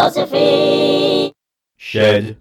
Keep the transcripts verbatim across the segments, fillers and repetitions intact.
Philosophy Shed.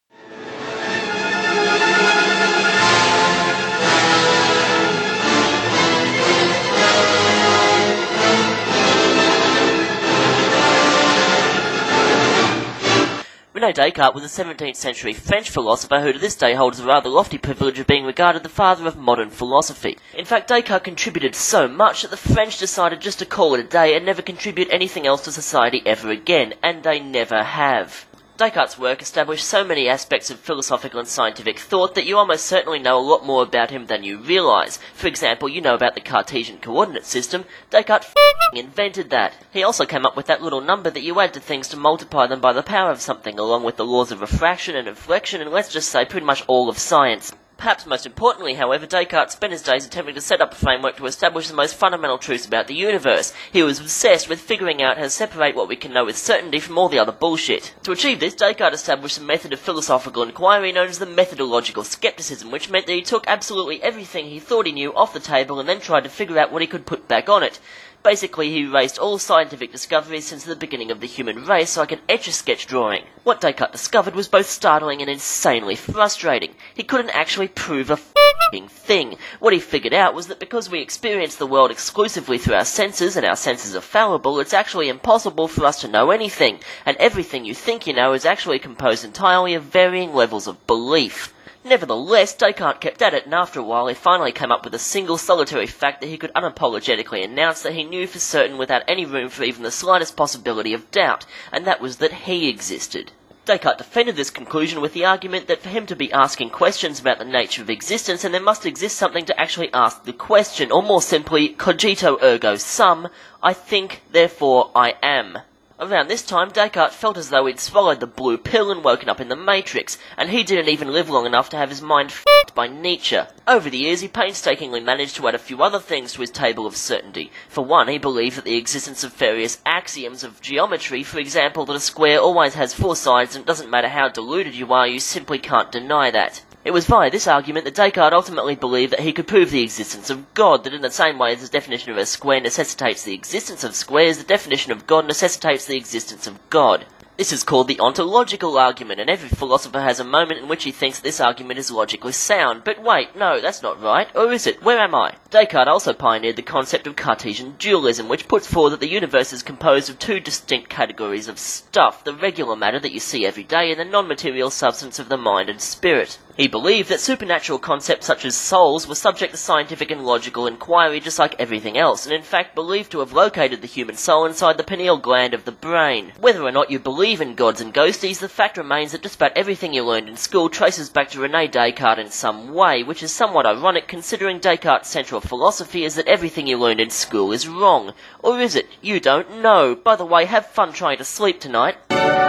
René Descartes was a seventeenth century French philosopher who to this day holds the rather lofty privilege of being regarded the father of modern philosophy. In fact, Descartes contributed so much that the French decided just to call it a day and never contribute anything else to society ever again, and they never have. Descartes' work established so many aspects of philosophical and scientific thought that you almost certainly know a lot more about him than you realise. For example, you know about the Cartesian coordinate system. Descartes f***ing invented that. He also came up with that little number that you add to things to multiply them by the power of something, along with the laws of refraction and inflection, and let's just say pretty much all of science. Perhaps most importantly, however, Descartes spent his days attempting to set up a framework to establish the most fundamental truths about the universe. He was obsessed with figuring out how to separate what we can know with certainty from all the other bullshit. To achieve this, Descartes established a method of philosophical inquiry known as the methodological skepticism, which meant that he took absolutely everything he thought he knew off the table and then tried to figure out what he could put back on it. Basically, he erased all scientific discoveries since the beginning of the human race like an Etch-a-Sketch drawing. What Descartes discovered was both startling and insanely frustrating. He couldn't actually prove a f***ing thing. What he figured out was that because we experience the world exclusively through our senses, and our senses are fallible, it's actually impossible for us to know anything, and everything you think you know is actually composed entirely of varying levels of belief. Nevertheless, Descartes kept at it, and after a while he finally came up with a single solitary fact that he could unapologetically announce that he knew for certain without any room for even the slightest possibility of doubt, and that was that he existed. Descartes defended this conclusion with the argument that for him to be asking questions about the nature of existence, and there must exist something to actually ask the question, or more simply, cogito ergo sum, I think, therefore I am. Around this time, Descartes felt as though he'd swallowed the blue pill and woken up in the Matrix, and he didn't even live long enough to have his mind f***ed by Nietzsche. Over the years, he painstakingly managed to add a few other things to his table of certainty. For one, he believed that the existence of various axioms of geometry, for example, that a square always has four sides and it doesn't matter how deluded you are, you simply can't deny that. It was via this argument that Descartes ultimately believed that he could prove the existence of God, that in the same way as the definition of a square necessitates the existence of squares, the definition of God necessitates the existence of God. This is called the ontological argument, and every philosopher has a moment in which he thinks this argument is logically sound. But wait, no, that's not right. Or is it? Where am I? Descartes also pioneered the concept of Cartesian dualism, which puts forward that the universe is composed of two distinct categories of stuff, the regular matter that you see every day and the non-material substance of the mind and spirit. He believed that supernatural concepts such as souls were subject to scientific and logical inquiry just like everything else, and in fact believed to have located the human soul inside the pineal gland of the brain. Whether or not you believe in gods and ghosties, the fact remains that just about everything you learned in school traces back to René Descartes in some way, which is somewhat ironic considering Descartes' central philosophy is that everything you learned in school is wrong. Or is it? You don't know. By the way, have fun trying to sleep tonight.